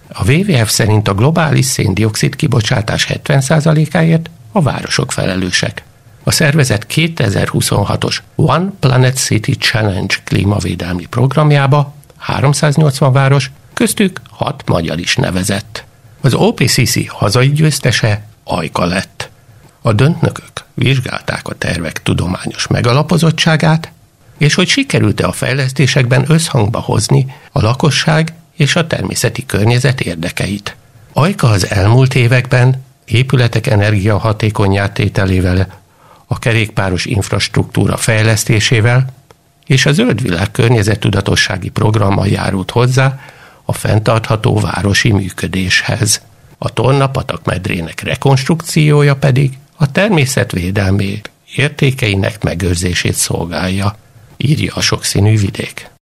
A WWF szerint a globális szén-dioxid kibocsátás 70%-áért a városok felelősek. A szervezet 2026-os One Planet City Challenge klímavédelmi programjába 380 város, köztük 6 magyar is nevezett. Az OPCC hazai győztese Ajka lett. A döntnökök vizsgálták a tervek tudományos megalapozottságát, és hogy sikerült-e a fejlesztésekben összhangba hozni a lakosság és a természeti környezet érdekeit. Ajka az elmúlt években épületek energiahatékonnyá tételével, a kerékpáros infrastruktúra fejlesztésével és a Zöld Világ környezettudatossági programmal járult hozzá a fenntartható városi működéshez. A Torna-patak medrének rekonstrukciója pedig a természetvédelmi értékeinek megőrzését szolgálja, írja a Sokszínű Vidék.